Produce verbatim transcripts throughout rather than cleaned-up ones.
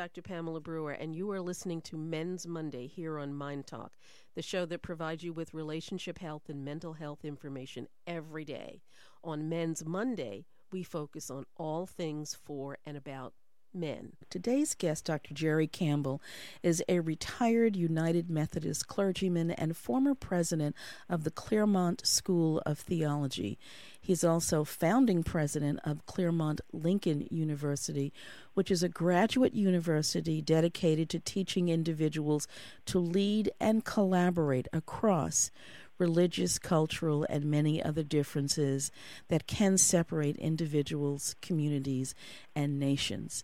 Doctor Pamela Brewer, and you are listening to Men's Monday here on Mind Talk, the show that provides you with relationship health and mental health information every day. On Men's Monday, we focus on all things for and about men. Today's guest, Doctor Jerry Campbell, is a retired United Methodist clergyman and former president of the Claremont School of Theology. He's also founding president of Claremont Lincoln University, which is a graduate university dedicated to teaching individuals to lead and collaborate across religious, cultural, and many other differences that can separate individuals, communities, and nations.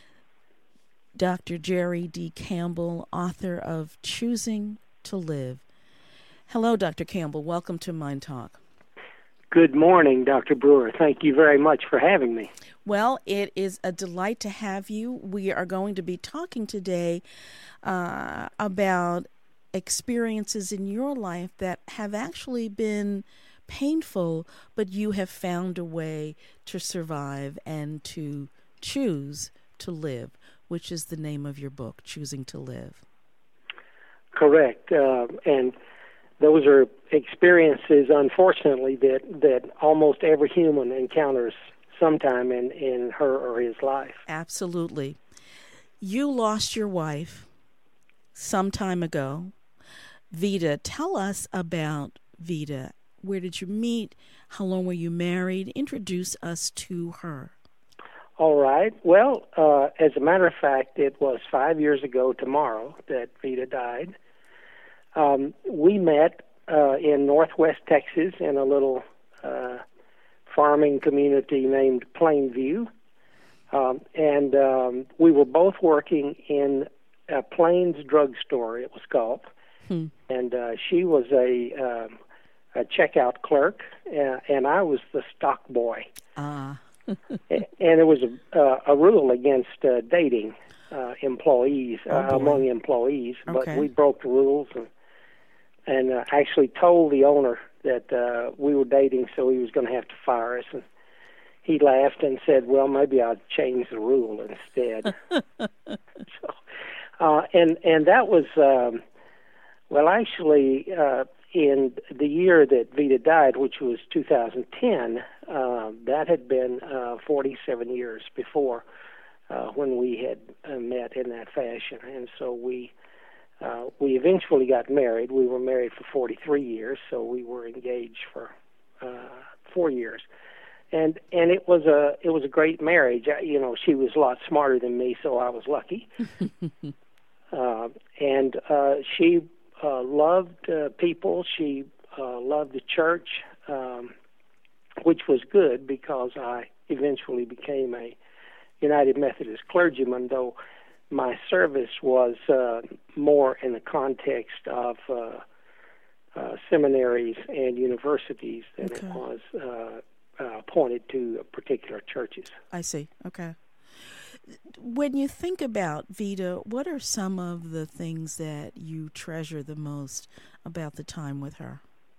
Doctor Jerry D. Campbell, author of Choosing to Live. Hello, Doctor Campbell. Welcome to Mind Talk. Good morning, Doctor Brewer. Thank you very much for having me. Well, it is a delight to have you. We are going to be talking today uh, about experiences in your life that have actually been painful, but you have found a way to survive and to choose to live, which is the name of your book, Choosing to Live. Correct. Uh, and those are experiences, unfortunately, that, that almost every human encounters sometime in, in her or his life. Absolutely. You lost your wife some time ago. Vida, tell us about Vida. Where did you meet? How long were you married? Introduce us to her. All right. Well, uh, as a matter of fact, it was five years ago tomorrow that Vida died. Um, we met uh, in northwest Texas in a little uh, farming community named Plainview. Um, and um, we were both working in a Plains drugstore, it was called. Hmm. And uh, she was a, um, a checkout clerk, uh, and I was the stock boy. Ah. And there was a, uh, a rule against uh, dating uh, employees oh, uh, among employees, okay. but we broke the rules and, and uh, actually told the owner that uh, we were dating, so he was going to have to fire us. And he laughed and said, "Well, maybe I'll change the rule instead." so, uh, and and that was. Um, Well, actually, uh, in the year that Vida died, which was two thousand ten, uh, that had been uh, forty-seven years before uh, when we had uh, met in that fashion. And so we uh, we eventually got married. We were married for forty-three years, so we were engaged for uh, four years. And and it was a it was a great marriage. I, you know, she was a lot smarter than me, so I was lucky. uh, and uh, she. Uh, loved uh, people. She uh, loved the church, um, which was good because I eventually became a United Methodist clergyman, though my service was uh, more in the context of uh, uh, seminaries and universities than okay. it was uh, uh, pointed to particular churches. I see. Okay. When you think about Vida, what are some of the things that you treasure the most about the time with her?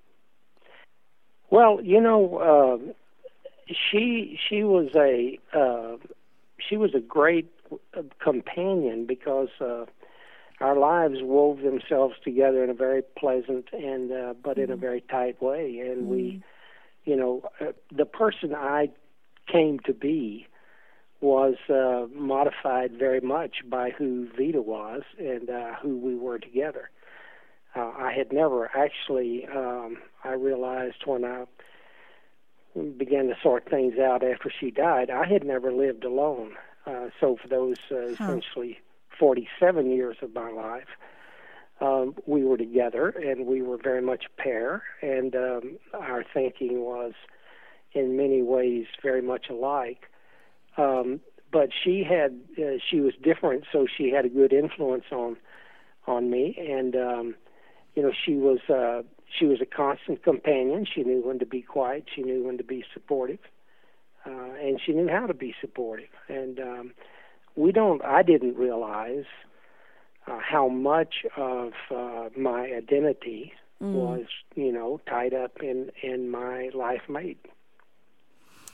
Well, you know, uh, she she was a uh, she was a great companion because uh, our lives wove themselves together in a very pleasant and uh, but mm-hmm. in a very tight way, and mm-hmm. we, you know, uh, the person I came to be was uh, modified very much by who Vida was and uh, who we were together. Uh, I had never actually, um, I realized when I began to sort things out after she died, I had never lived alone. Uh, so for those uh, huh. essentially forty-seven years of my life, um, we were together and we were very much a pair, and um, our thinking was in many ways very much alike. Um, but she had, uh, she was different, so she had a good influence on, on me. And, um, you know, she was, uh, she was a constant companion. She knew when to be quiet. She knew when to be supportive. Uh, and she knew how to be supportive. And, um, we don't, I didn't realize, uh, how much of, uh, my identity mm. was, you know, tied up in, in my life mate.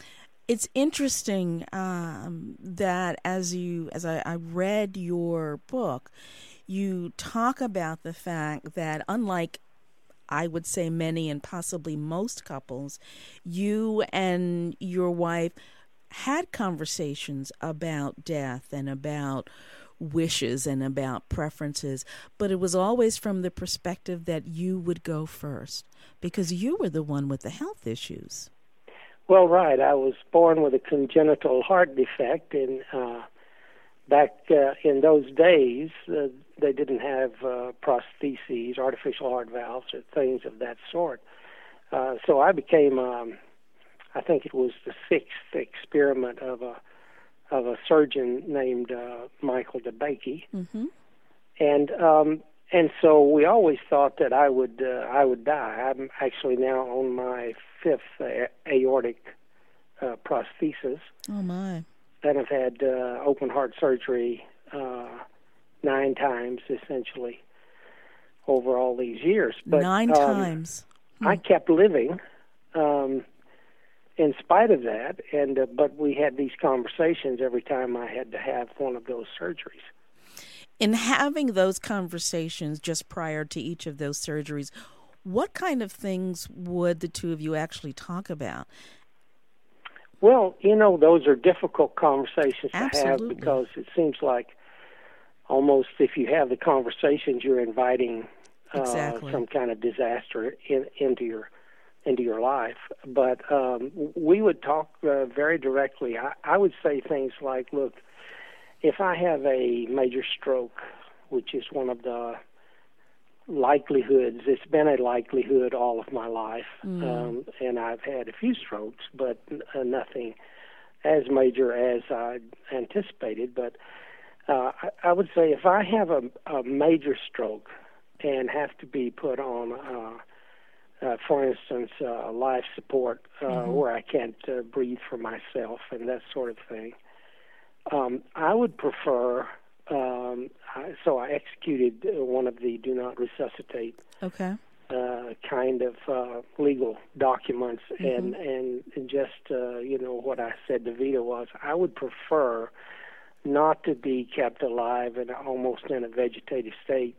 It's interesting um, that as you as I, I read your book, you talk about the fact that unlike I would say many and possibly most couples, you and your wife had conversations about death and about wishes and about preferences, but it was always from the perspective that you would go first because you were the one with the health issues. Well, right. I was born with a congenital heart defect, and uh, back uh, in those days, uh, they didn't have uh, prostheses, artificial heart valves, or things of that sort. Uh, so I became, um, I think it was the sixth experiment of a of a surgeon named uh, Michael DeBakey, mm-hmm. and um, and so we always thought that I would uh, I would die. I'm actually now on my fifth uh, aortic uh, prosthesis. Oh my! And I've had uh, open heart surgery uh, nine times essentially over all these years. But, nine um, times. Hmm. I kept living. Um, in spite of that, and uh, but we had these conversations every time I had to have one of those surgeries. In having those conversations just prior to each of those surgeries, what kind of things would the two of you actually talk about? Well, you know, those are difficult conversations Absolutely. to have because it seems like almost if you have the conversations, you're inviting uh, exactly. some kind of disaster in, into your into your life. But um, we would talk uh, very directly. I, I would say things like, look, if I have a major stroke, which is one of the likelihoods, it's been a likelihood all of my life, mm. um, and I've had a few strokes, but uh, nothing as major as I anticipated. But uh, I, I would say if I have a, a major stroke and have to be put on uh, Uh, for instance, uh, life support, uh, mm-hmm. where I can't uh, breathe for myself and that sort of thing. Um, I would prefer, um, I, so I executed one of the do not resuscitate okay. uh, kind of uh, legal documents, mm-hmm. and, and just, uh, you know, what I said to Vita was, I would prefer not to be kept alive and almost in a vegetative state,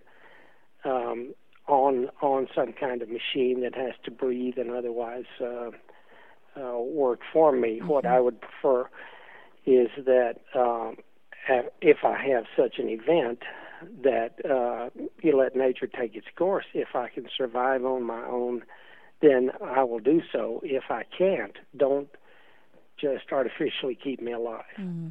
um, on on some kind of machine that has to breathe and otherwise uh, uh, work for me. Mm-hmm. What I would prefer is that um, if I have such an event, that uh, you let nature take its course. If I can survive on my own, then I will do so. If I can't, don't just artificially keep me alive. Mm-hmm.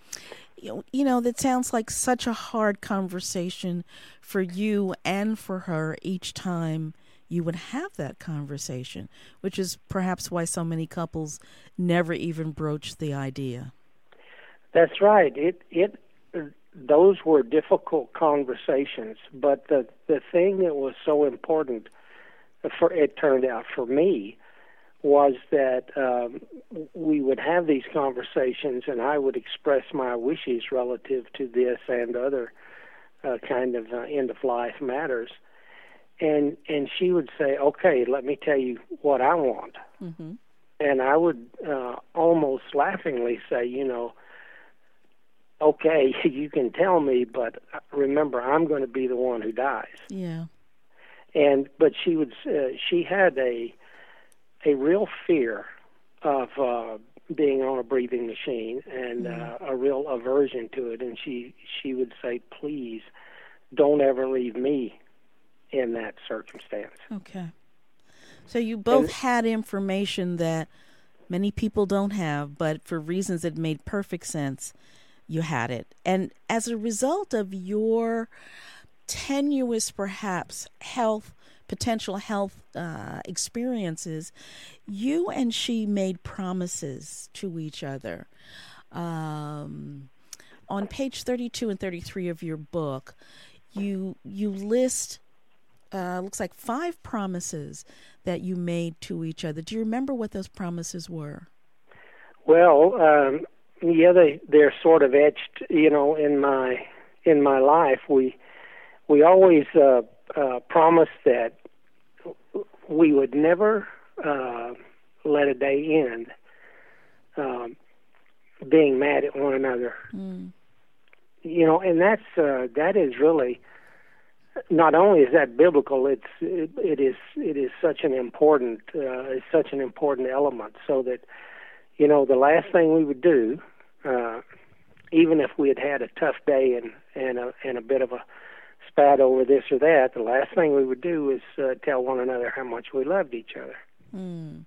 You know, that sounds like such a hard conversation for you and for her each time you would have that conversation, which is perhaps why so many couples never even broach the idea. That's right. It it those were difficult conversations, but the the thing that was so important for it turned out for me was that um, we would have these conversations, and I would express my wishes relative to this and other uh, kind of uh, end-of-life matters. And and she would say, okay, let me tell you what I want. Mm-hmm. And I would uh, almost laughingly say, you know, okay, you can tell me, but remember, I'm going to be the one who dies. Yeah. And but she would uh, she had a a real fear of uh, being on a breathing machine and mm-hmm. uh, a real aversion to it. And she, she would say, please don't ever leave me in that circumstance. Okay. So you both and, had information that many people don't have, but for reasons that made perfect sense, you had it. And as a result of your tenuous, perhaps, health potential health uh, experiences, you and she made promises to each other. Um, on page thirty-two and thirty-three of your book, you you list, uh, looks like five promises that you made to each other. Do you remember what those promises were? Well, um, yeah, they they're sort of etched, you know, in my in my life. We we always uh, uh, promised that we would never uh, let a day end um, being mad at one another. Mm. You know, and that's uh, that is really, not only is that biblical, it's it, it is it is such an important uh, it's such an important element. So that, you know, the last thing we would do, uh, even if we had had a tough day and and a, and a bit of a spat over this or that, the last thing we would do is uh, tell one another how much we loved each other. Mm.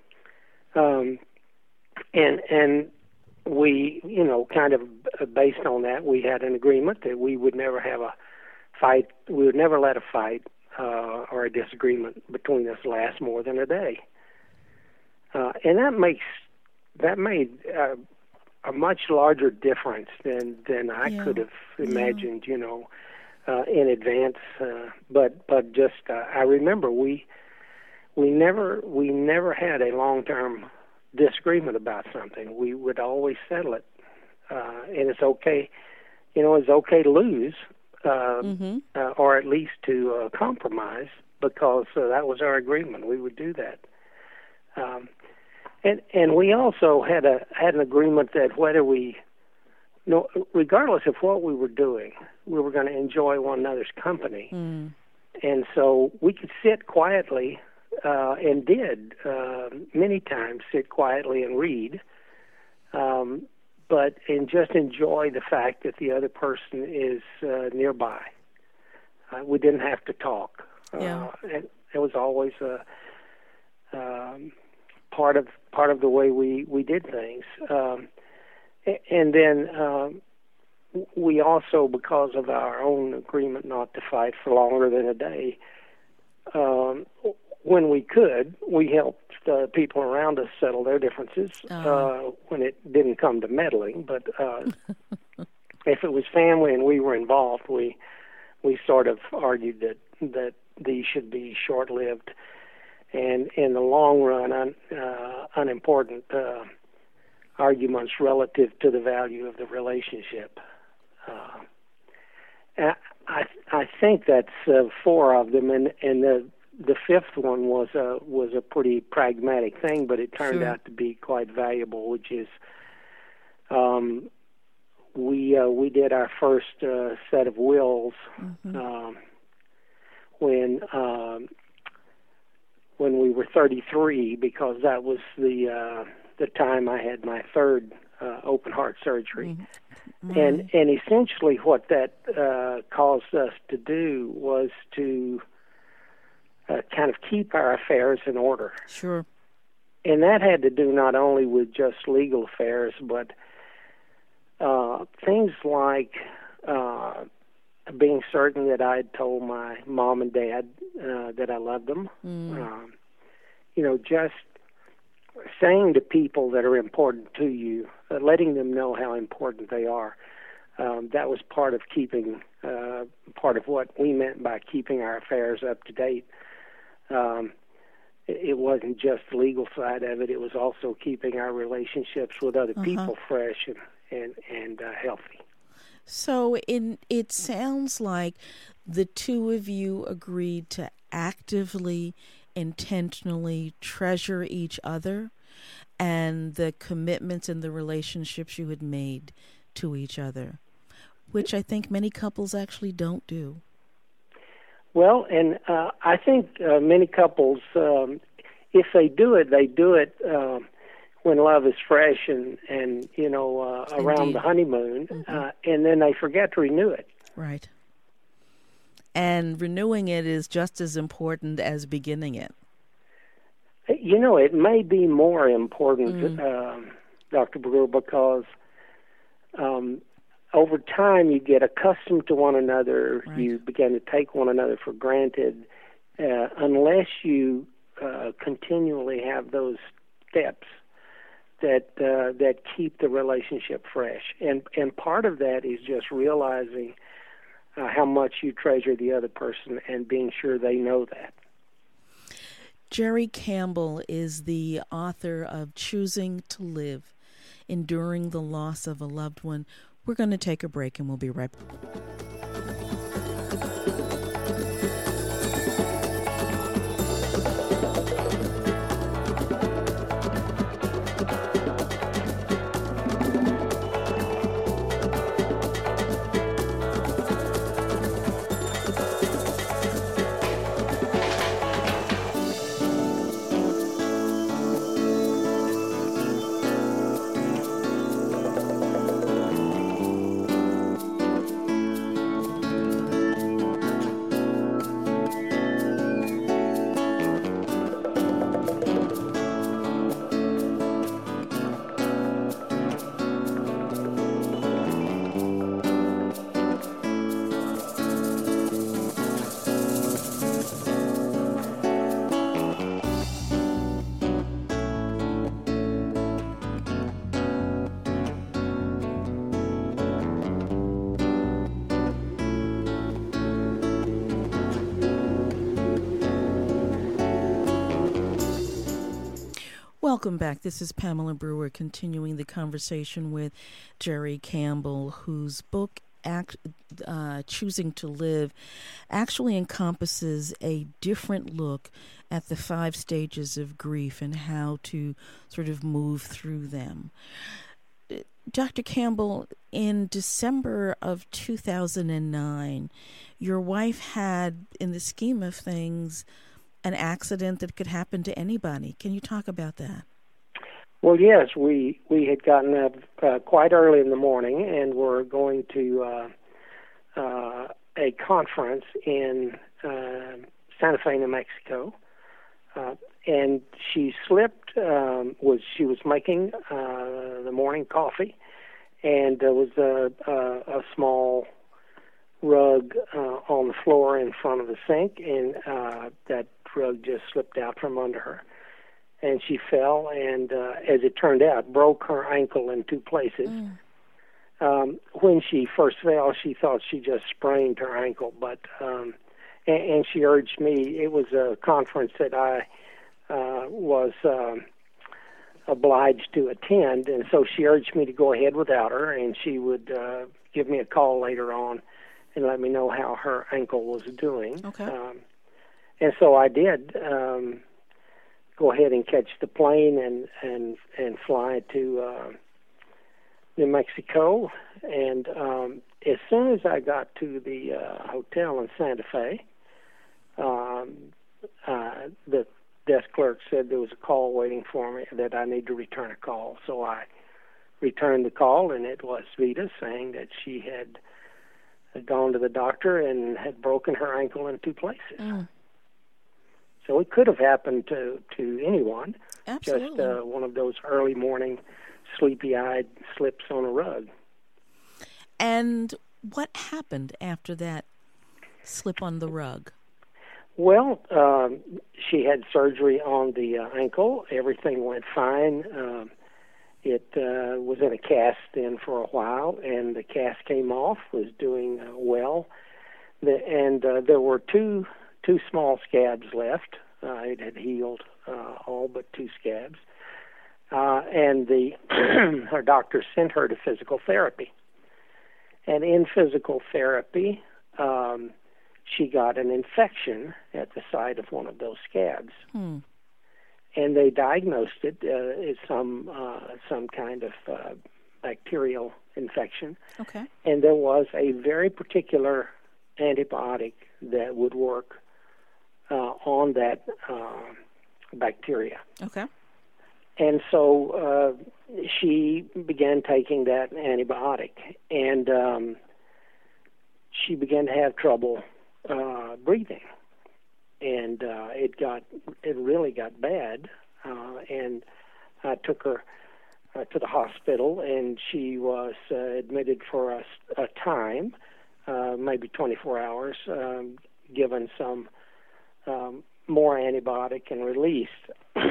Um, and and we, you know, kind of based on that, we had an agreement that we would never have a fight. We would never let a fight uh, or a disagreement between us last more than a day. Uh, and that makes that made uh, a much larger difference than than I Yeah. could have imagined. Yeah. You know, uh, in advance. Uh, but but just uh, I remember we we never we never had a long term disagreement about something. We would always settle it, uh, and it's okay. You know, it's okay to lose, uh, Mm-hmm. uh, or at least to uh, compromise, because uh, that was our agreement. We would do that, um, and and we also had a had an agreement that whether we, no, regardless of what we were doing, we were going to enjoy one another's company, Mm. and so we could sit quietly. Uh, and did uh, many times sit quietly and read, um, but and just enjoy the fact that the other person is uh, nearby. Uh, we didn't have to talk. Yeah. Uh, and it was always a um, part of part of the way we, we did things. Um, and then um, we also, because of our own agreement not to fight for longer than a day, um, when we could, we helped uh, people around us settle their differences Uh-huh. uh, when it didn't come to meddling. But uh, if it was family and we were involved, we we sort of argued that that these should be short-lived and, in the long run, un, uh, unimportant uh, arguments relative to the value of the relationship. Uh, I I think that's uh, four of them, and and the. The fifth one was a was a pretty pragmatic thing, but it turned Sure. out to be quite valuable. Which is, um, we uh, we did our first uh, set of wills Mm-hmm. um, when um, when we were thirty-three, because that was the uh, the time I had my third uh, open heart surgery. Mm-hmm. And and essentially what that uh, caused us to do was to Uh, kind of keep our affairs in order. Sure. And that had to do not only with just legal affairs, but uh, things like uh, being certain that I'd told my mom and dad uh, that I loved them. Mm. Um, you know, just saying to people that are important to you, uh, letting them know how important they are. Um, that was part of keeping, uh, part of what we meant by keeping our affairs up to date. Um, it, it wasn't just the legal side of it; it was also keeping our relationships with other Uh-huh. people fresh and and and uh, healthy. So in, it sounds like the two of you agreed to actively, intentionally treasure each other and the commitments and the relationships you had made to each other, which I think many couples actually don't do. Well, and uh, I think uh, many couples, um, if they do it, they do it um, when love is fresh and, and you know, uh, around Indeed. the honeymoon, Mm-hmm. uh, and then they forget to renew it. Right. And renewing it is just as important as beginning it. You know, it may be more important, Mm. um, Doctor Brewer, because um, over time you get accustomed to one another. Right. You begin to take one another for granted, uh, unless you uh, continually have those steps that uh, that keep the relationship fresh. And and part of that is just realizing uh, how much you treasure the other person and being sure they know that. Jerry Campbell is the author of Choosing to Live, Enduring the Loss of a Loved One. We're going to take a break and we'll be right back. Welcome back. This is Pamela Brewer continuing the conversation with Jerry Campbell, whose book, Act, uh, Choosing to Live, actually encompasses a different look at the five stages of grief and how to sort of move through them. Doctor Campbell, in December of two thousand nine, your wife had, in the scheme of things, an accident that could happen to anybody. Can you talk about that? Well, yes, we, we had gotten up uh, quite early in the morning and were going to uh, uh, a conference in uh, Santa Fe, New Mexico. Uh, and she slipped, um, was she was making uh, the morning coffee, and there was a, a, a small rug uh, on the floor in front of the sink, and uh, that rug just slipped out from under her. And she fell, and uh, as it turned out, broke her ankle in two places. Mm. Um, when she first fell, she thought she just sprained her ankle, but um, and, and she urged me. It was a conference that I uh, was um, obliged to attend, and so she urged me to go ahead without her, and she would uh, give me a call later on and let me know how her ankle was doing. Okay. Um, and so I did. Um, go ahead and catch the plane and and and fly to uh, New Mexico. And um, as soon as I got to the uh, hotel in Santa Fe, um, uh, the desk clerk said there was a call waiting for me, that I need to return a call. So I returned the call, and it was Vita saying that she had, had gone to the doctor and had broken her ankle in two places. Mm. So it could have happened to, to anyone. Absolutely. Just uh, one of those early morning sleepy-eyed slips on a rug. And what happened after that slip on the rug? Well, um, she had surgery on the uh, ankle. Everything went fine. Um, it uh, was in a cast then for a while, and the cast came off, was doing uh, well. The, and uh, there were two two small scabs left. Uh, it had healed uh, all but two scabs. Uh, and the her doctor sent her to physical therapy. And in physical therapy, um, she got an infection at the site of one of those scabs. Hmm. And they diagnosed it uh, as some uh, some kind of uh, bacterial infection. Okay. And there was a very particular antibiotic that would work uh, on that uh, bacteria. Okay. And so uh, she began taking that antibiotic, and um, she began to have trouble uh, breathing, and uh, it got it really got bad. Uh, and I took her uh, to the hospital, and she was uh, admitted for a, a time, uh, maybe twenty-four hours, um, given some um, more antibiotic and released.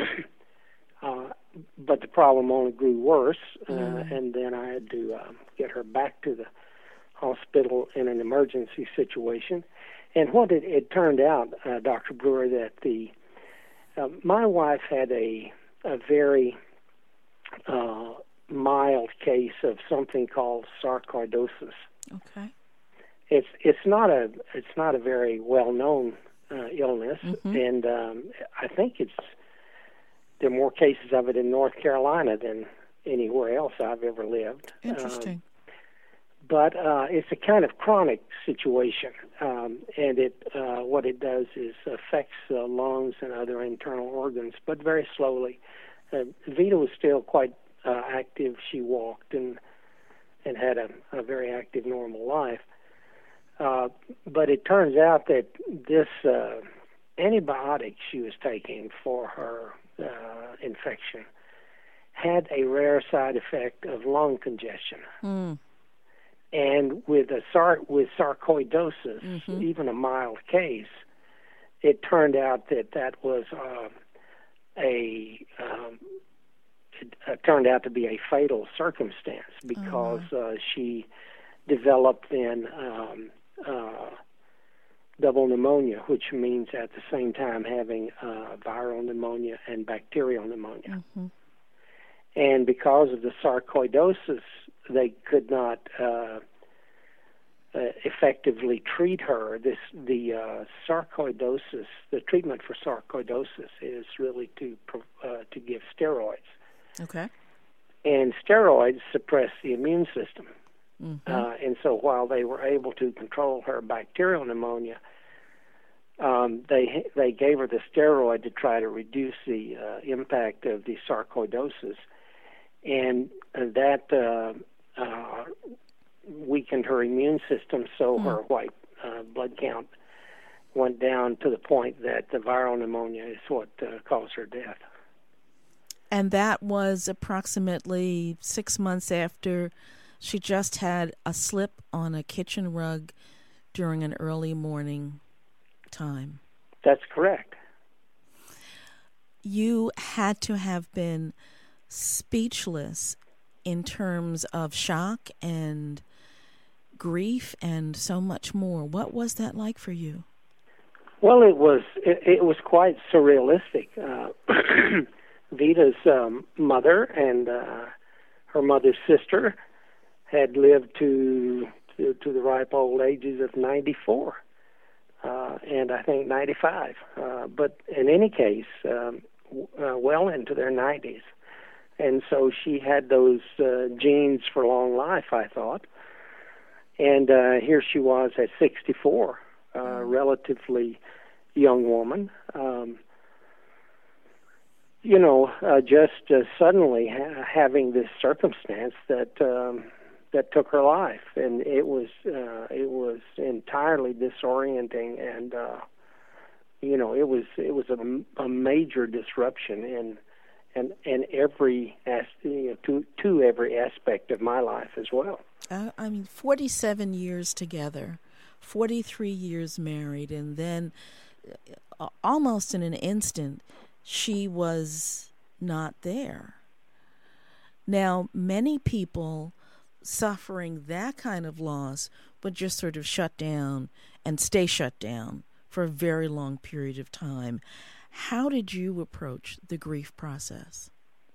Uh, but the problem only grew worse, uh, mm. and then I had to uh, get her back to the hospital in an emergency situation. And what it, it turned out, uh, Doctor Brewer, that the uh, my wife had a a very uh, mild case of something called sarcoidosis. Okay. It's it's not a it's not a very well known uh, illness, mm-hmm. and um, I think it's. There are more cases of it in North Carolina than anywhere else I've ever lived. Interesting. Um, but uh, it's a kind of chronic situation, um, and it uh, what it does is affects the lungs and other internal organs, but very slowly. Uh, Vita was still quite uh, active. She walked and and had a, a very active, normal life. Uh, but it turns out that this uh, antibiotic she was taking for her Uh, infection had a rare side effect of lung congestion, mm. and with a sar- with sarcoidosis, mm-hmm. even a mild case, it turned out that that was uh, a um, it uh, turned out to be a fatal circumstance because uh-huh. uh, she developed then um, uh, double pneumonia, which means at the same time having uh, viral pneumonia and bacterial pneumonia. Mm-hmm. And because of the sarcoidosis, they could not uh, uh, effectively treat her. This the uh, sarcoidosis, the treatment for sarcoidosis is really to uh, to give steroids. Okay. And steroids suppress the immune system. Mm-hmm. Uh, and so while they were able to control her bacterial pneumonia, um, they they gave her the steroid to try to reduce the uh, impact of the sarcoidosis, and uh, that uh, uh, weakened her immune system, so mm. her white uh, blood count went down to the point that the viral pneumonia is what uh, caused her death. And that was approximately six months after she just had a slip on a kitchen rug during an early morning time. That's correct. You had to have been speechless in terms of shock and grief and so much more. What was that like for you? Well, it was it, it was quite surrealistic. Uh, Vita's um, mother and uh, her mother's sister had lived to, to to the ripe old ages of ninety-four, uh, and I think ninety-five. Uh, but in any case, um, uh, well into their nineties, and so she had those uh, genes for long life, I thought. And uh, here she was at sixty-four, a uh, relatively young woman. Um, you know, uh, just uh, suddenly ha- having this circumstance that. Um, that took her life, and it was uh, it was entirely disorienting, and uh, you know it was it was a, a major disruption in and and every as, you know, to to every aspect of my life as well. Uh, I mean, forty-seven years together, forty-three years married, and then uh, almost in an instant, she was not there. Now, many people suffering that kind of loss would just sort of shut down and stay shut down for a very long period of time. How did you approach the grief process?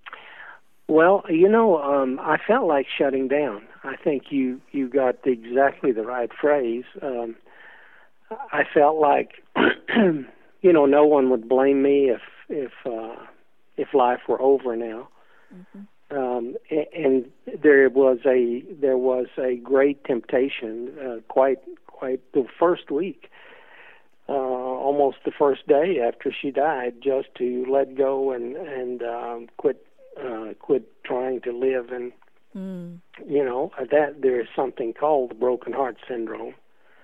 Well, you know, um, I felt like shutting down. I think you, you got the, exactly the right phrase. Um, I felt like, you know, no one would blame me if if uh, if life were over now. Mm-hmm. Um, and there was a there was a great temptation, uh, quite quite the first week, uh, almost the first day after she died, just to let go and and um, quit uh, quit trying to live. And mm. you know that there is something called the broken heart syndrome,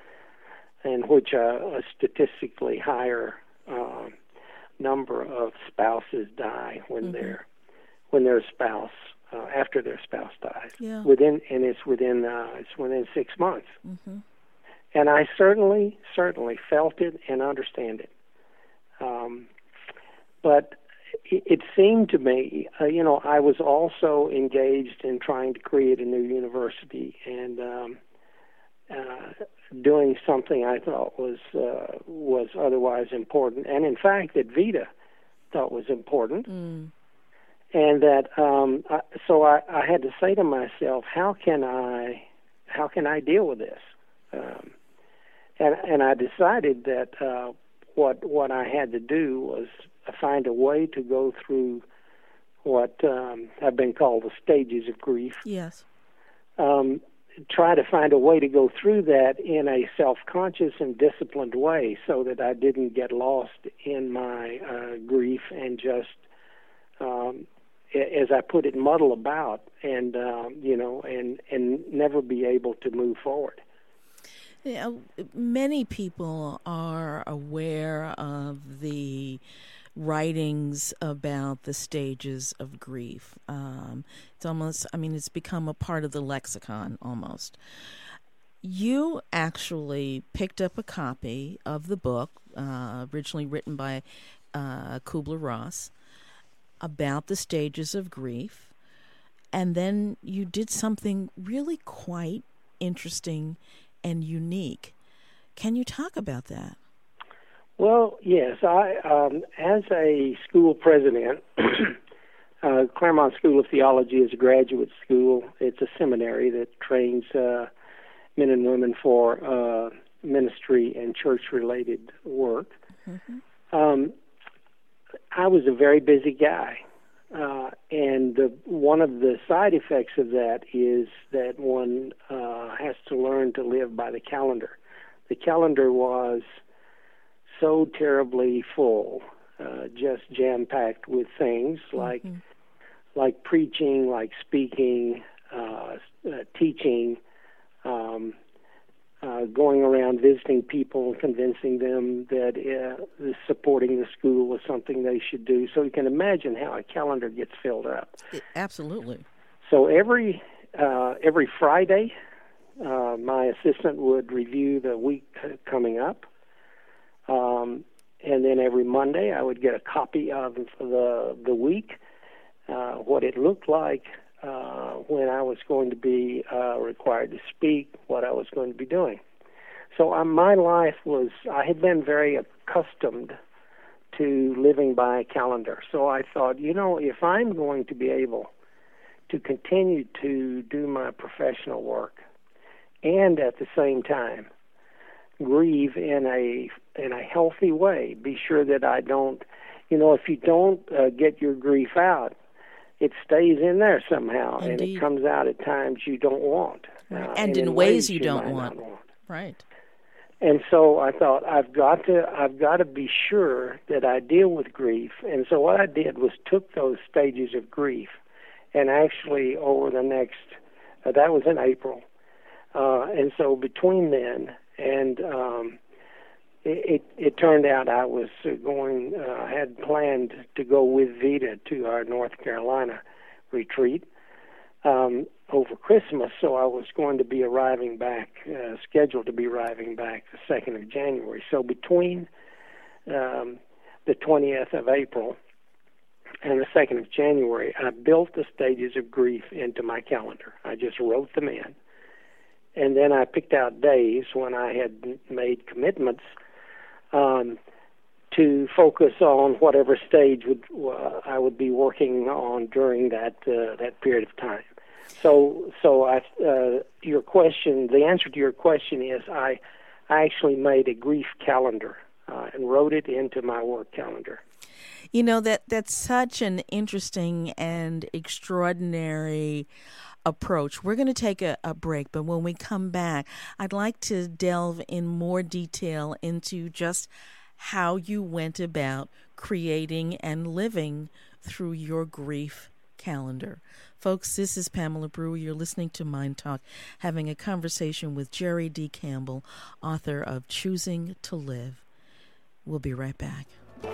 in which a, a statistically higher uh, number of spouses die when mm-hmm. they're when their spouse, uh, after their spouse dies, yeah. within, and it's within, uh, it's within six months. Mm-hmm. And I certainly, certainly felt it and understand it. Um, but it, it seemed to me, uh, you know, I was also engaged in trying to create a new university and um, uh, doing something I thought was uh, was otherwise important, and in fact that Vita thought was important. Mm. And that, um, I, so I, I had to say to myself, how can I, how can I deal with this? Um, and and I decided that uh, what what I had to do was find a way to go through what um, have been called the stages of grief. Yes. Um, try to find a way to go through that in a self-conscious and disciplined way, so that I didn't get lost in my uh, grief and just. Um, as I put it, muddle about and, um, you know, and, and never be able to move forward. Yeah, many people are aware of the writings about the stages of grief. Um, it's almost, I mean, it's become a part of the lexicon almost. You actually picked up a copy of the book, uh, originally written by uh, Kubler-Ross, about the stages of grief, and then you did something really quite interesting and unique. Can you talk about that? Well, yes. I, um, as a school president, uh, Claremont School of Theology is a graduate school. It's a seminary that trains uh, men and women for uh, ministry and church-related work. Mm-hmm. Um, I was a very busy guy. Uh, and the, one of the side effects of that is that one uh, has to learn to live by the calendar. The calendar was so terribly full, uh, just jam-packed with things like mm-hmm. like preaching, like speaking, uh, uh, teaching, um, uh, going around visiting people and convincing them that uh, supporting the school was something they should do. So you can imagine how a calendar gets filled up. Absolutely. So every uh, every Friday, uh, my assistant would review the week coming up. Um, and then every Monday I would get a copy of the the week, uh, what it looked like, uh, when I was going to be uh, required to speak, what I was going to be doing. So um, my life was, I had been very accustomed to living by a calendar. So I thought, you know, if I'm going to be able to continue to do my professional work and at the same time grieve in a in a healthy way, be sure that I don't, you know, if you don't uh, get your grief out, it stays in there somehow. Indeed. And it comes out at times you don't want. Right. Uh, and, and in, in ways, ways you, you don't might want. not want. Right. And so I thought, I've got to I've got to be sure that I deal with grief. And so what I did was took those stages of grief and actually over the next, uh, that was in April. Uh, and so between then and um, it, it, it turned out I was going, uh, had planned to go with Vita to our North Carolina retreat um, over Christmas, so I was going to be arriving back, uh, scheduled to be arriving back the second of January. So between um, the twentieth of April and the second of January, I built the stages of grief into my calendar. I just wrote them in. And then I picked out days when I had made commitments um, to focus on whatever stage would uh, I would be working on during that uh, that period of time. So, so I, uh, your question, the answer to your question is I, I actually made a grief calendar uh, and wrote it into my work calendar. You know, that that's such an interesting and extraordinary approach. We're going to take a, a break, but when we come back, I'd like to delve in more detail into just how you went about creating and living through your grief calendar. Folks, this is Pamela Brewer. You're listening to Mind Talk, having a conversation with Jerry D. Campbell, author of Choosing to Live. We'll be right back.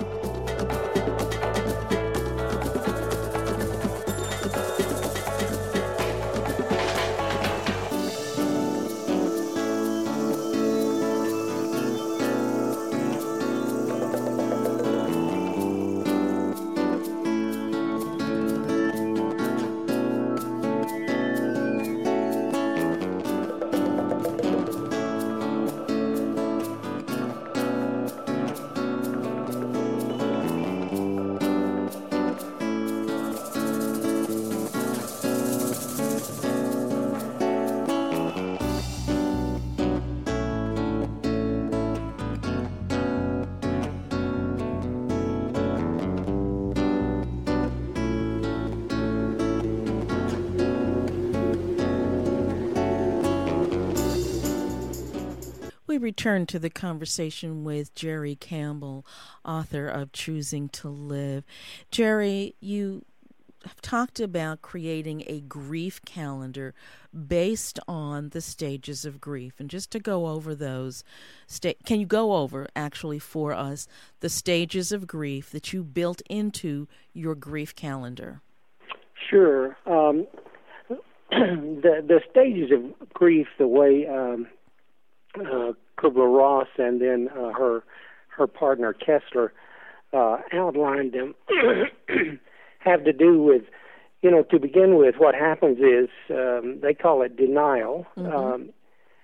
We return to the conversation with Jerry Campbell, author of Choosing to Live. Jerry, you have talked about creating a grief calendar based on the stages of grief. And just to go over those, sta- can you go over actually for us the stages of grief that you built into your grief calendar? Sure. Um, the, the stages of grief, the way um, uh, Kubler-Ross and then uh, her her partner Kessler uh, outlined them, have to do with, you know, to begin with, what happens is um, they call it denial. Mm-hmm. Um,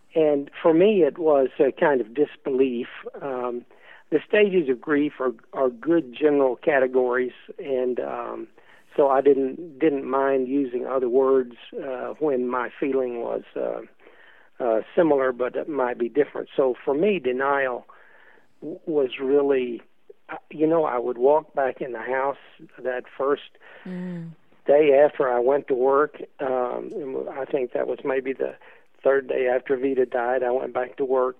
and for me, it was a kind of disbelief. Um, the stages of grief are, are good general categories, and um, so I didn't didn't mind using other words uh, when my feeling was uh, uh, similar, but it might be different. So for me, denial w- was really, you know, I would walk back in the house that first mm. day after I went to work. Um, and I think that was maybe the third day after Vita died. I went back to work,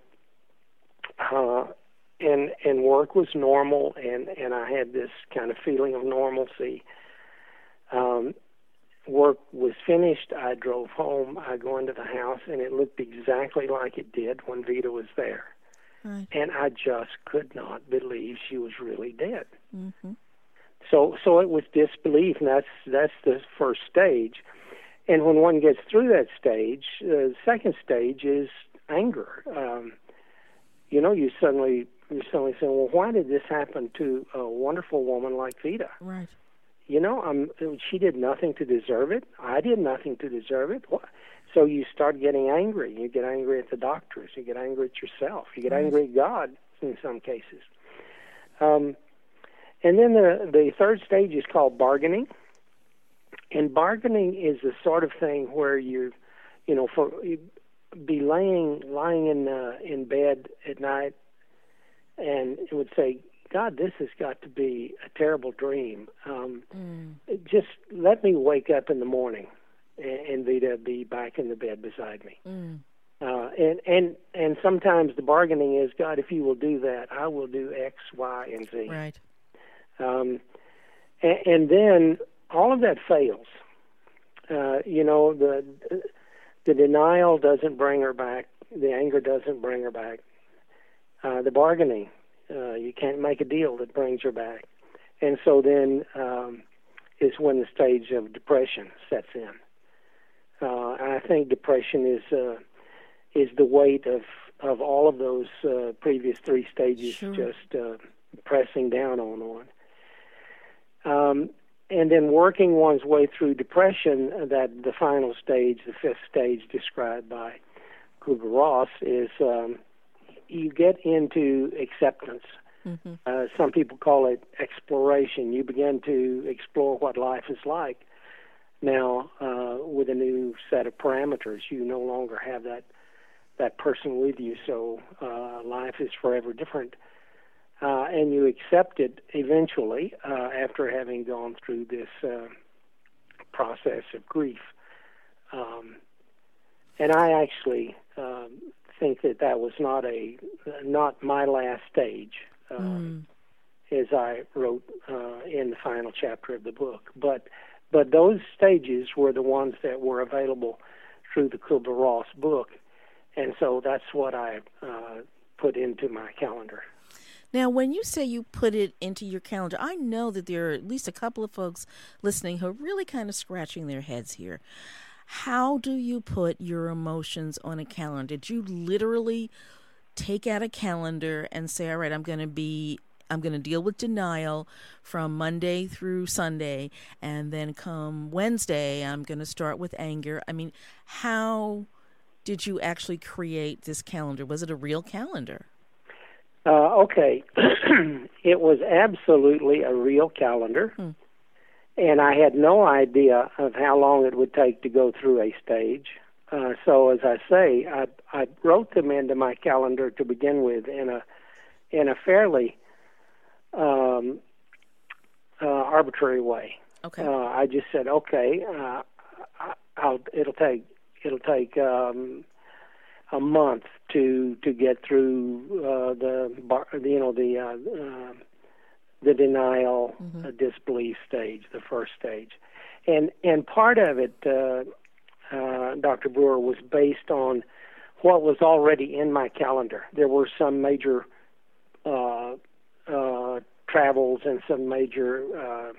uh, and and work was normal, and, and I had this kind of feeling of normalcy. Um, work was finished. I drove home. I go into the house, and it looked exactly like it did when Vita was there. Right. And I just could not believe she was really dead. Mm-hmm. So, so it was disbelief, and that's that's the first stage. And when one gets through that stage, uh, the second stage is anger. Um, you know, you suddenly you suddenly say, "Well, why did this happen to a wonderful woman like Vita?" Right. You know, um, she did nothing to deserve it. I did nothing to deserve it. So you start getting angry. You get angry at the doctors. You get angry at yourself. You get right. angry at God in some cases. Um, and then the the third stage is called bargaining. And bargaining is the sort of thing where you, you know, for you be laying lying in uh, in bed at night, and it would say, God, this has got to be a terrible dream. Um, mm. Just let me wake up in the morning, and, and Vita be back in the bed beside me. Mm. Uh, and and and sometimes the bargaining is, God, if you will do that, I will do X, Y, and Z. Right. Um, and, and then all of that fails. Uh, you know, the the denial doesn't bring her back. The anger doesn't bring her back. Uh, the bargaining. Uh, you can't make a deal that brings her back. And so then um, is when the stage of depression sets in. Uh, and I think depression is uh, is the weight of, of all of those uh, previous three stages sure. just uh, pressing down on one. Um, and then working one's way through depression, that the final stage, the fifth stage described by Kübler-Ross, is um, you get into acceptance. Mm-hmm. Uh, some people call it exploration. You begin to explore what life is like. Now, uh, with a new set of parameters, you no longer have that that person with you, so uh, life is forever different. Uh, and you accept it eventually uh, after having gone through this uh, process of grief. Um, and I actually... Um, think that that was not a not my last stage, um, mm. as I wrote uh, in the final chapter of the book. But but those stages were the ones that were available through the Kübler-Ross book, and so that's what I uh, put into my calendar. Now, when you say you put it into your calendar, I know that there are at least a couple of folks listening who are really kind of scratching their heads here. How do you put your emotions on a calendar? Did you literally take out a calendar and say, all right, I'm going to be, I'm going to deal with denial from Monday through Sunday, and then come Wednesday, I'm going to start with anger? I mean, how did you actually create this calendar? Was it a real calendar? Uh, okay. It was absolutely a real calendar. Hmm. And I had no idea of how long it would take to go through a stage. Uh, so, as I say, I, I wrote them into my calendar to begin with in a in a fairly um, uh, arbitrary way. Okay. Uh, I just said, okay, uh, I, I'll, it'll take it'll take um, a month to to get through uh, the bar, you know the. Uh, uh, the denial, mm-hmm. uh, disbelief stage, the first stage. And and part of it, uh, uh, Doctor Brewer, was based on what was already in my calendar. There were some major uh, uh, travels and some major uh,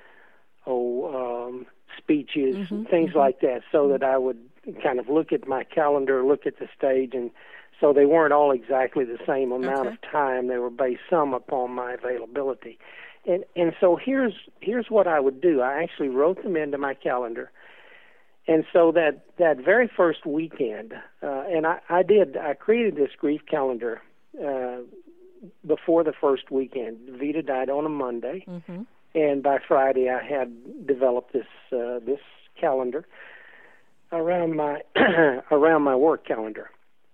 oh, um, speeches, mm-hmm. things mm-hmm. like that, so that I would kind of look at my calendar, look at the stage, and so they weren't all exactly the same amount okay. of time. They were based some upon my availability. And and so here's here's what I would do. I actually wrote them into my calendar, and so that, that very first weekend, uh, and I, I did, I created this grief calendar uh, before the first weekend. Vita died on a Monday, mm-hmm. and by Friday I had developed this uh, this calendar around my around my work calendar.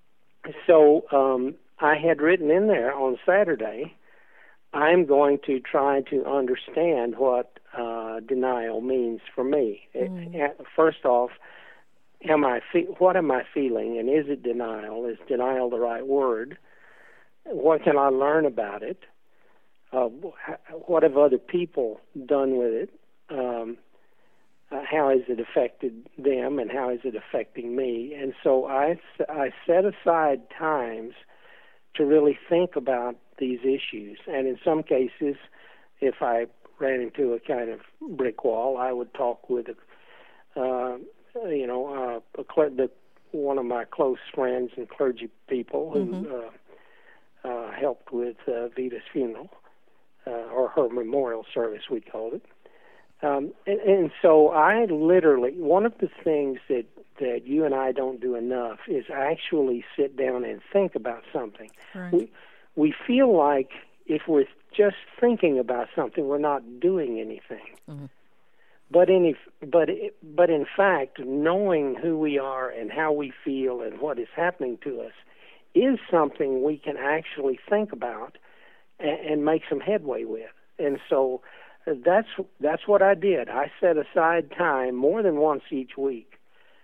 So um, I had written in there on Saturday, I'm going to try to understand what uh, denial means for me. Mm. It, first off, am I fe- what am I feeling, and is it denial? Is denial the right word? What can I learn about it? Uh, what have other people done with it? Um, uh, how has it affected them, and how is it affecting me? And so I, I set aside times to really think about these issues. And in some cases, if I ran into a kind of brick wall, I would talk with, a, uh, you know, uh, a cl- the, one of my close friends and clergy people who mm-hmm. uh, uh, helped with uh, Vita's funeral, uh, or her memorial service, we called it. Um, and, and so I literally, one of the things that, that you and I don't do enough is actually sit down and think about something. Right. We, we feel like if we're just thinking about something, we're not doing anything. Mm-hmm. But in but but in fact, knowing who we are and how we feel and what is happening to us is something we can actually think about and, and make some headway with. And so that's that's what I did. I set aside time more than once each week.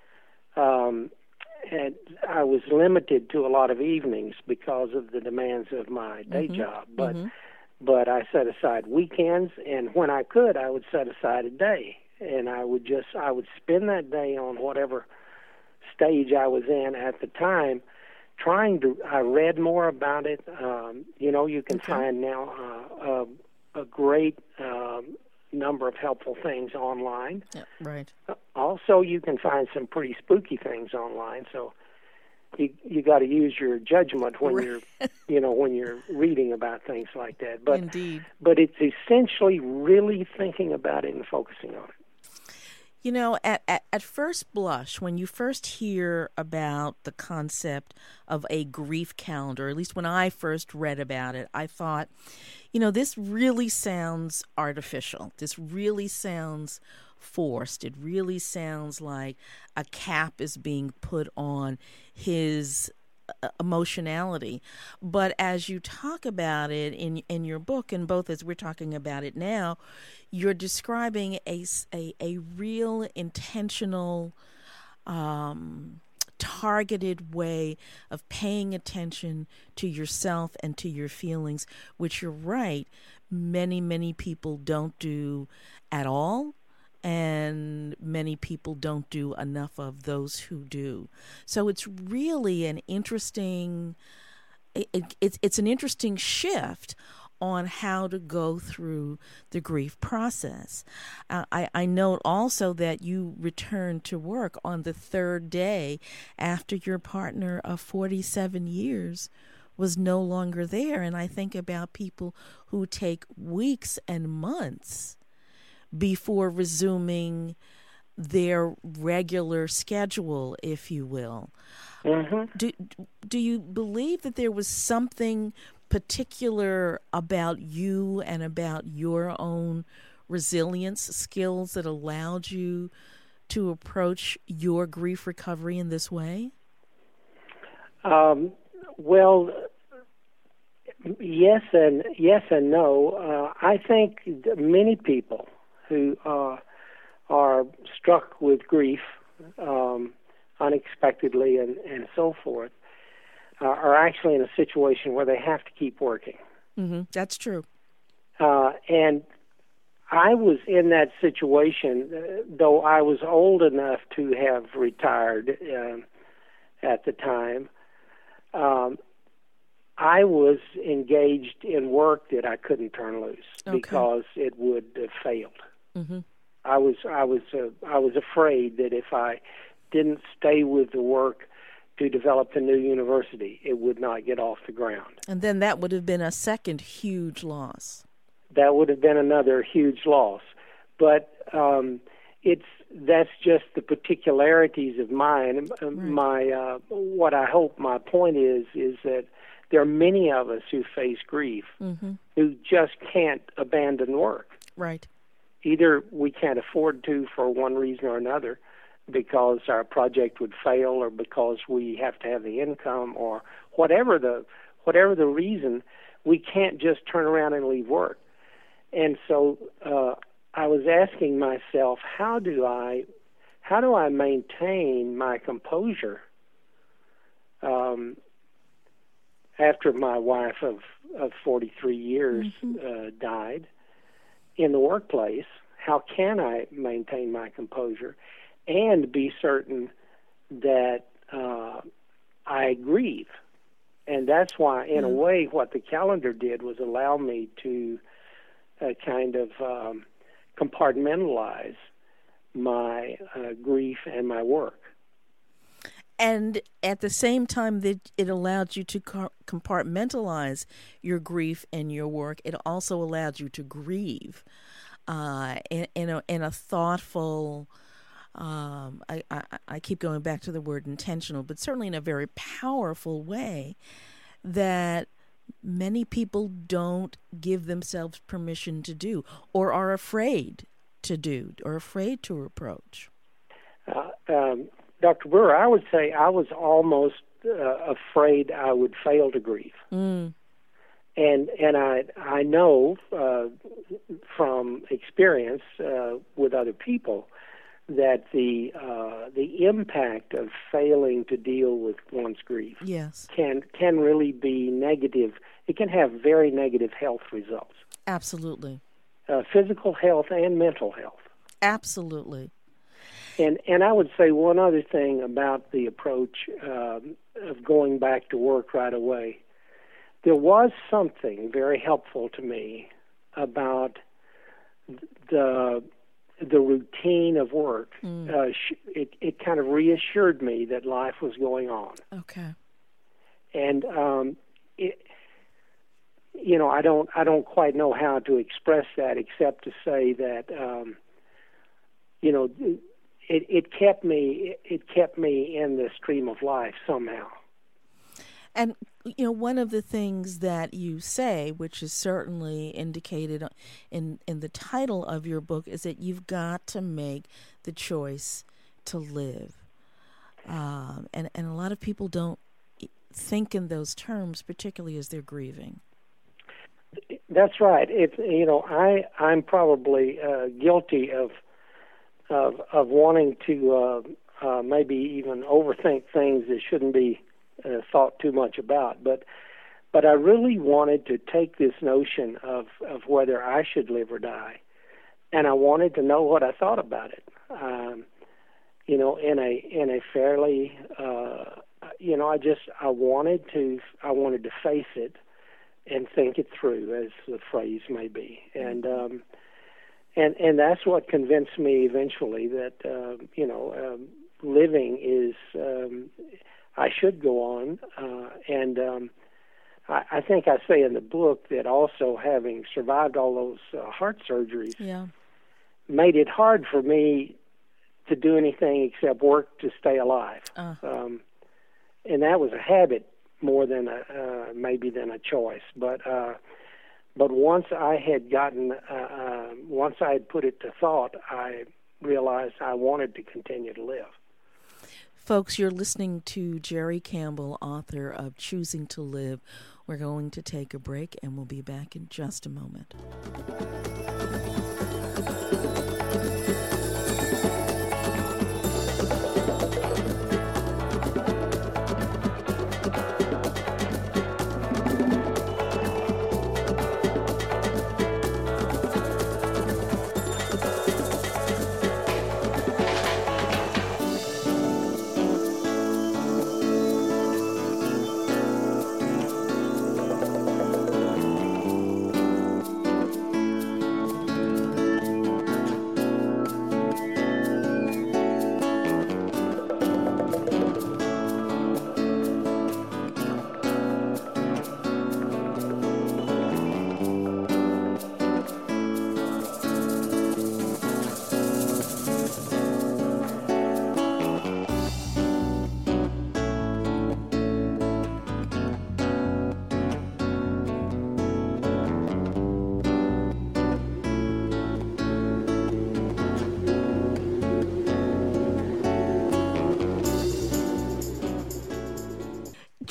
Um, and I was limited to a lot of evenings because of the demands of my day mm-hmm. job. But mm-hmm. but I set aside weekends, and when I could, I would set aside a day, and I would just I would spend that day on whatever stage I was in at the time, trying to. I read more about it. Um, you know, you can okay. find now uh, a, a great um, number of helpful things online. Yeah, right. Uh, also, you can find some pretty spooky things online. So you you got to use your judgment when right. you're, you know, when you're reading about things like that. But Indeed. But it's essentially really thinking about it and focusing on it. You know, at, at, at first blush, when you first hear about the concept of a grief calendar, at least when I first read about it, I thought, you know, this really sounds artificial. This really sounds forced. It really sounds like a cap is being put on his emotionality. But as you talk about it in in your book, and both as we're talking about it now, you're describing a, a, a real intentional, um, targeted way of paying attention to yourself and to your feelings, which you're right, many, many people don't do at all. And many people don't do enough of those who do. So it's really an interesting, it, it, it's it's an interesting shift on how to go through the grief process. Uh, I, I note also that you returned to work on the third day after your partner of forty-seven years was no longer there. And I think about people who take weeks and months before resuming their regular schedule, if you will. Mm-hmm. Do, do you believe that there was something particular about you and about your own resilience skills that allowed you to approach your grief recovery in this way? Um, well, yes and yes and no. Uh, I think many people who uh, are struck with grief um, unexpectedly and, and so forth, uh, are actually in a situation where they have to keep working. Mm-hmm. That's true. Uh, and I was in that situation, uh, though I was old enough to have retired uh, at the time. Um, I was engaged in work that I couldn't turn loose okay. because it would have failed. Mm-hmm. I was I was uh, I was afraid that if I didn't stay with the work to develop the new university, it would not get off the ground. And then that would have been a second huge loss. That would have been another huge loss. But um, it's that's just the particularities of mine. Right. My uh, what I hope my point is is that there are many of us who face grief mm-hmm. who just can't abandon work. Right. Either we can't afford to for one reason or another, because our project would fail, or because we have to have the income, or whatever the whatever the reason, we can't just turn around and leave work. And so uh, I was asking myself, how do I how do I maintain my composure um, after my wife of, of forty-three years mm-hmm. uh, died in the workplace? How can I maintain my composure and be certain that uh, I grieve? And that's why, in a way, what the calendar did was allow me to uh, kind of um, compartmentalize my uh, grief and my work. And at the same time that it allowed you to compartmentalize your grief and your work, it also allowed you to grieve uh, in, in, a, in a thoughtful, um, I, I, I keep going back to the word intentional, but certainly in a very powerful way that many people don't give themselves permission to do, or are afraid to do, or afraid to approach. Uh, um, Doctor Brewer, I would say I was almost uh, afraid I would fail to grieve. Mm. And and I I know uh, from experience uh, with other people that the uh, the impact of failing to deal with one's grief yes. can can really be negative. It can have very negative health results. Absolutely. Uh, physical health and mental health. Absolutely. And and I would say one other thing about the approach um, of going back to work right away. There was something very helpful to me about the the routine of work. Mm. Uh, sh- it it kind of reassured me that life was going on. Okay. And um, it, you know, I don't I don't quite know how to express that except to say that um, you know. It, it kept me. It kept me in the stream of life somehow. And you know, one of the things that you say, which is certainly indicated in in the title of your book, is that you've got to make the choice to live. Um, and and a lot of people don't think in those terms, particularly as they're grieving. That's right. It you know, I I'm probably uh, guilty of. Of, of wanting to uh, uh, maybe even overthink things that shouldn't be uh, thought too much about. But but I really wanted to take this notion of, of whether I should live or die, and I wanted to know what I thought about it. Um, you know, in a in a fairly uh, you know, I just I wanted to I wanted to face it and think it through, as the phrase may be, and. Um, And and that's what convinced me eventually that uh, you know um, living is um, I should go on, uh, and um, I, I think I say in the book that also having survived all those uh, heart surgeries yeah. made it hard for me to do anything except work to stay alive, uh. um, and that was a habit more than a uh, maybe than a choice, but. Uh, But once I had gotten, uh, uh, once I had put it to thought, I realized I wanted to continue to live. Folks, you're listening to Jerry Campbell, author of Choosing to Live. We're going to take a break, and we'll be back in just a moment.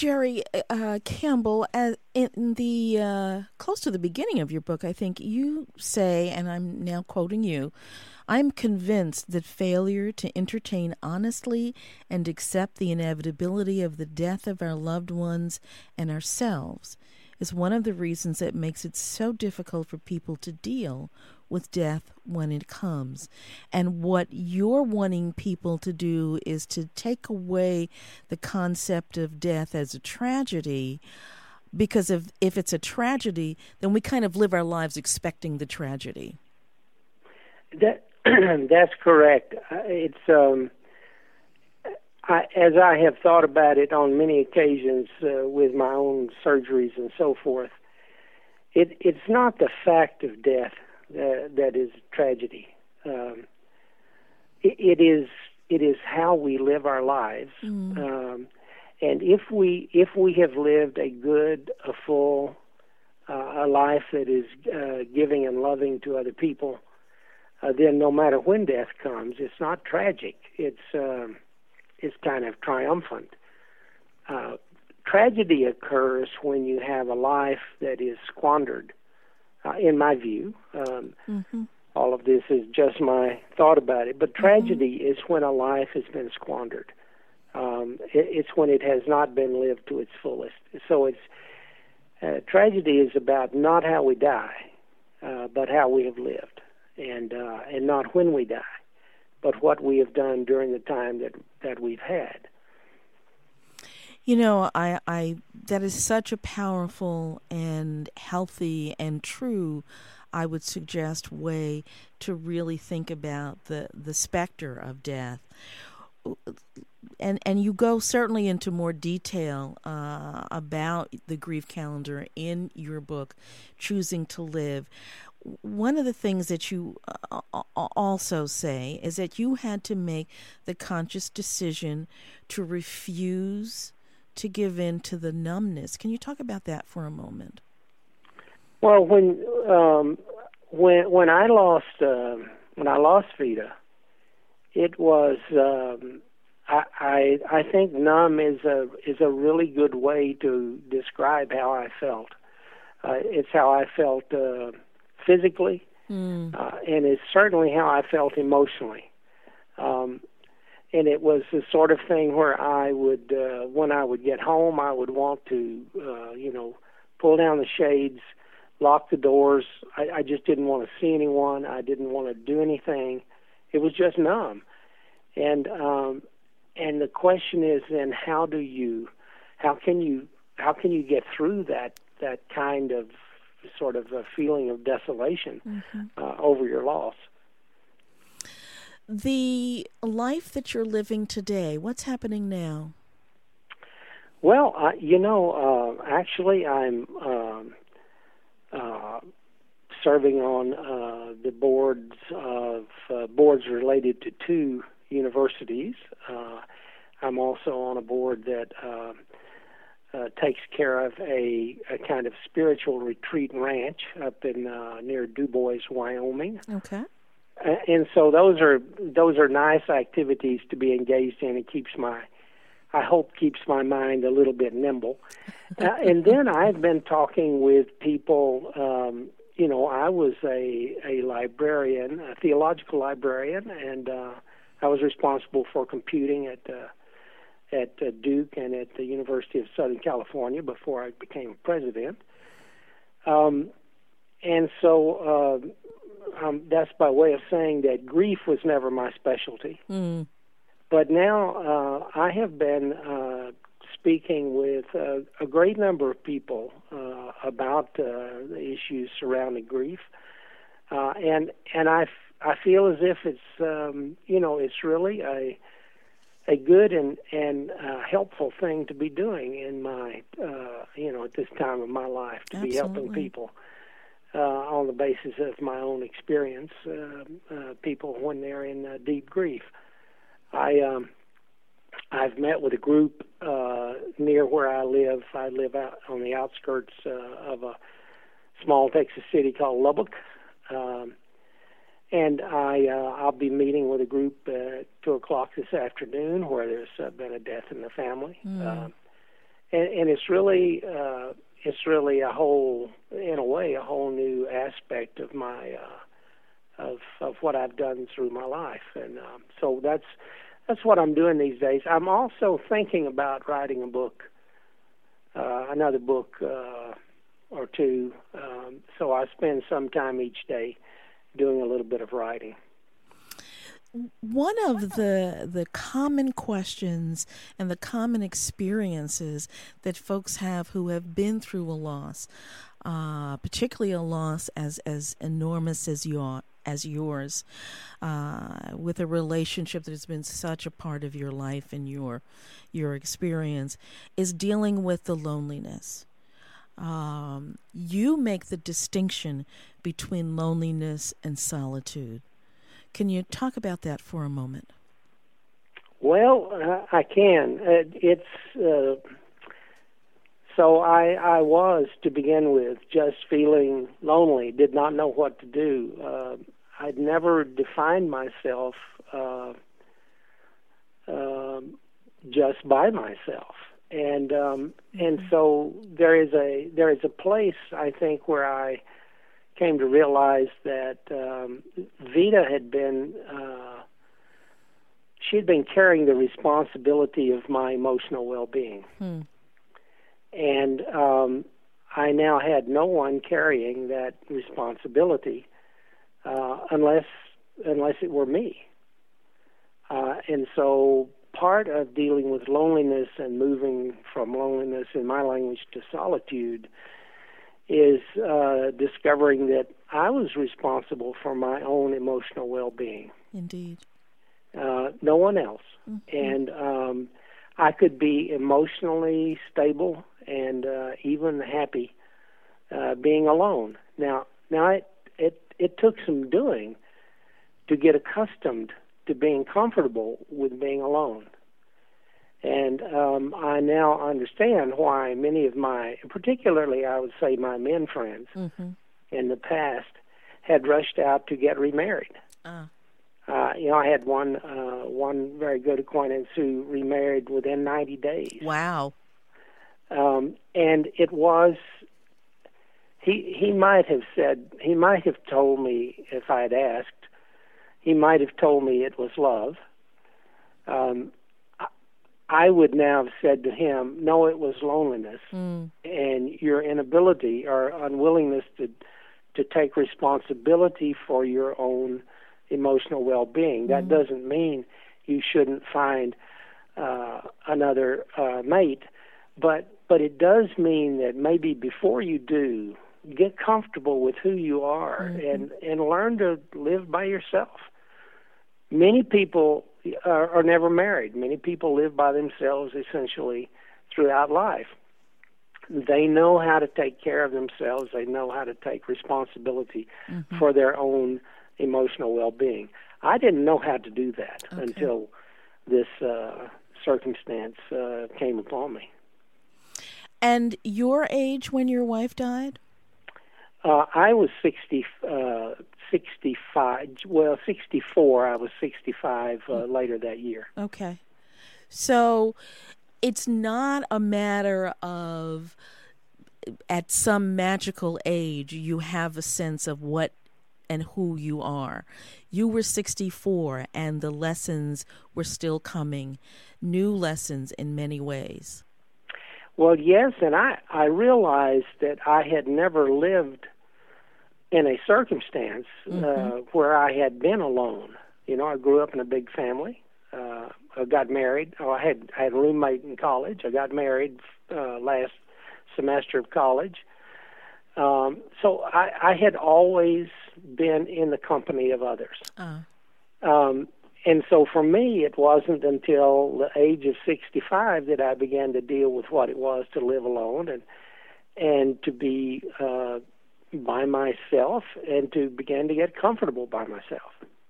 Jerry uh, Campbell, as in the uh, close to the beginning of your book, I think you say, and I'm now quoting you, I'm convinced that failure to entertain honestly and accept the inevitability of the death of our loved ones and ourselves is one of the reasons that makes it so difficult for people to deal with death when it comes. And what you're wanting people to do is to take away the concept of death as a tragedy, because if, if it's a tragedy, then we kind of live our lives expecting the tragedy. That that's correct. It's um, I, as I have thought about it on many occasions uh, with my own surgeries and so forth. It it's not the fact of death uh, that is tragedy. Um, it, it is it is how we live our lives, mm. um, and if we if we have lived a good, a full, uh, a life that is uh, giving and loving to other people. Uh, then no matter when death comes, it's not tragic. It's um, it's kind of triumphant. Uh, tragedy occurs when you have a life that is squandered, uh, in my view. Um, mm-hmm. All of this is just my thought about it. But tragedy mm-hmm. is when a life has been squandered. Um, it, it's when it has not been lived to its fullest. So it's uh, tragedy is about not how we die, uh, but how we have lived. And uh, and not when we die, but what we have done during the time that that we've had. You know, I, I that is such a powerful and healthy and true, I would suggest, way to really think about the, the specter of death. And and you go certainly into more detail uh, about the grief calendar in your book, Choosing to Live. One of the things that you uh, also say is that you had to make the conscious decision to refuse to give in to the numbness. Can you talk about that for a moment? Well, when um, when when I lost uh, when I lost Vida, it was um, I, I I think numb is a is a really good way to describe how I felt. Uh, it's how I felt. Uh, physically, mm. uh, and it's certainly how I felt emotionally. Um, and it was the sort of thing where I would, uh, when I would get home, I would want to, uh, you know, pull down the shades, lock the doors. I, I just didn't want to see anyone. I didn't want to do anything. It was just numb. And um, and the question is then, how do you, how can you, how can you get through that that kind of sort of a feeling of desolation mm-hmm. uh, over your loss? The life that you're living today, what's happening now? Well, uh, you know, uh, actually I'm um, uh, serving on uh, the boards of uh, boards related to two universities. Uh, I'm also on a board that uh, Uh, takes care of a, a kind of spiritual retreat ranch up in uh, near Du Bois, Wyoming. Okay. Uh, and so those are those are nice activities to be engaged in. It keeps my, I hope, keeps my mind a little bit nimble. uh, and then I've been talking with people. Um, you know, I was a a librarian, a theological librarian, and uh, I was responsible for computing at. Uh, at uh, Duke and at the University of Southern California before I became president. Um, and so uh, um, that's by way of saying that grief was never my specialty. Mm. But now uh, I have been uh, speaking with uh, a great number of people uh, about uh, the issues surrounding grief. Uh, and and I, f- I feel as if it's, um, you know, it's really a a good and and uh, helpful thing to be doing in my uh, you know at this time of my life, to Absolutely. be helping people uh, on the basis of my own experience, uh, uh, people when they're in uh, deep grief. I um, I've met with a group uh, near where I live. I live out on the outskirts uh, of a small Texas city called Lubbock. Um, And I, uh, I'll be meeting with a group at two o'clock this afternoon where there's uh, been a death in the family. Mm. Uh, and, and it's really uh, it's really a whole, in a way, a whole new aspect of my uh, of of what I've done through my life, and um, so that's that's what I'm doing these days. I'm also thinking about writing a book, uh, another book uh, or two. Um, so I spend some time each day doing a little bit of writing. One of the the common questions and the common experiences that folks have who have been through a loss, uh, particularly a loss as, as enormous as your, as yours, uh, with a relationship that has been such a part of your life and your your experience, is dealing with the loneliness. Um, you make the distinction between loneliness and solitude. Can you talk about that for a moment? Well, uh, I can. Uh, it's uh, so I, I was, to begin with, just feeling lonely, did not know what to do. Uh, I'd never defined myself uh, uh, just by myself, and um, and so there is a there is a place, I think, where I came to realize that um, Vita had been, uh, she had been carrying the responsibility of my emotional well-being. Hmm. And um, I now had no one carrying that responsibility uh, unless unless it were me. Uh, and so part of dealing with loneliness and moving from loneliness, in my language, to solitude is uh, discovering that I was responsible for my own emotional well-being. Indeed. Uh, no one else. Mm-hmm. And um, I could be emotionally stable and uh, even happy uh, being alone. Now, now it, it it took some doing to get accustomed to being comfortable with being alone. And um, I now understand why many of my, particularly I would say my men friends mm-hmm. in the past, had rushed out to get remarried. Uh. Uh, you know, I had one uh, one very good acquaintance who remarried within ninety days. Wow. Um, and it was, he he might have said, he might have told me, if I had asked, he might have told me it was love. Um I would now have said to him, no, it was loneliness, mm. and your inability or unwillingness to to take responsibility for your own emotional well-being. Mm. That doesn't mean you shouldn't find uh, another uh, mate, but but it does mean that maybe before you do, get comfortable with who you are mm-hmm. and, and learn to live by yourself. Many people are, are never married. Many people live by themselves essentially throughout life. They know how to take care of themselves. They know how to take responsibility mm-hmm. for their own emotional well-being. I didn't know how to do that okay. until this uh, circumstance uh, came upon me. And your age when your wife died? Uh, I was sixty, uh, sixty-five, well, sixty-four. I was sixty-five uh, mm. later that year. Okay. So it's not a matter of at some magical age you have a sense of what and who you are. You were sixty-four and the lessons were still coming, new lessons in many ways. Well, yes, and I, I realized that I had never lived in a circumstance mm-hmm. uh, where I had been alone. You know, I grew up in a big family. Uh, I got married. Oh, I had I had a roommate in college. I got married uh, last semester of college. Um, so I, I had always been in the company of others. Uh. Um, and so for me, it wasn't until the age of sixty-five that I began to deal with what it was to live alone and and to be uh, by myself and to begin to get comfortable by myself.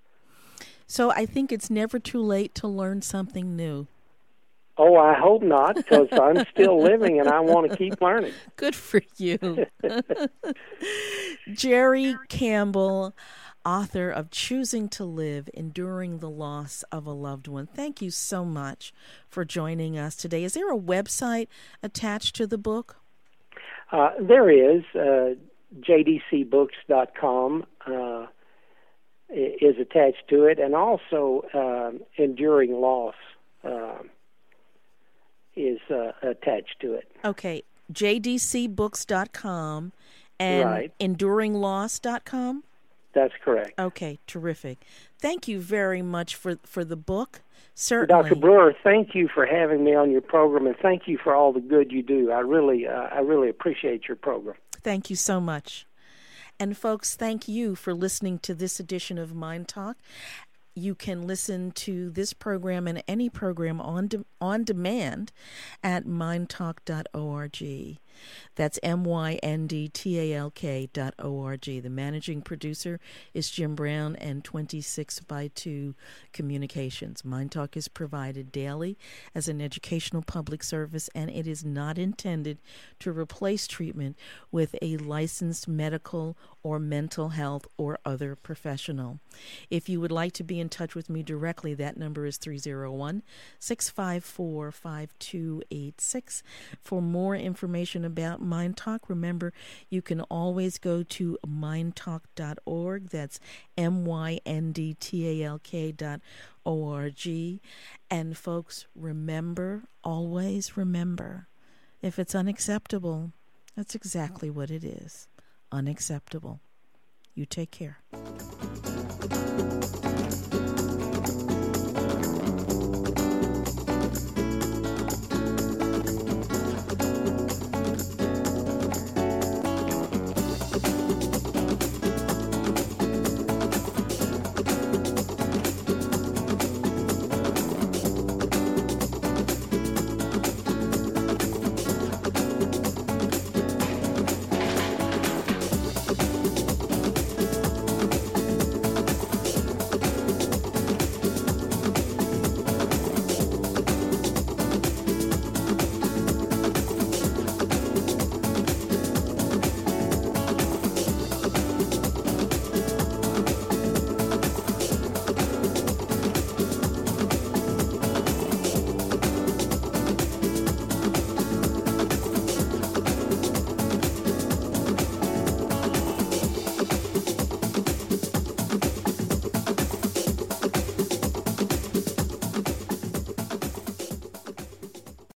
So I think it's never too late to learn something new. Oh, I hope not, because I'm still living and I want to keep learning. Good for you. Jerry Campbell, author of Choosing to Live, Enduring the Loss of a Loved One. Thank you so much for joining us today. Is there a website attached to the book? Uh, there is. Uh, J D C books dot com uh, is attached to it, and also uh, Enduring Loss uh, is uh, attached to it. Okay, J D C books dot com and right. enduring loss dot com? That's correct. Okay, terrific. Thank you very much for, for the book. Certainly. Doctor Brewer, thank you for having me on your program, and thank you for all the good you do. I really, uh, I really appreciate your program. Thank you so much. And folks, thank you for listening to this edition of Mind Talk. You can listen to this program and any program on de- on demand at mind talk dot org. That's M Y N D T A L K dot O R G. The managing producer is Jim Brown and twenty-six by two Communications. Mind Talk is provided daily as an educational public service, and it is not intended to replace treatment with a licensed medical or mental health or other professional. If you would like to be in touch with me directly, that number is three oh one, six five four, five two eight six. For more information about Mind Talk, remember you can always go to mind talk dot org. That's M Y N D T A L K dot O R G. And folks, remember, always remember, if it's unacceptable, that's exactly what it is. Unacceptable. You take care.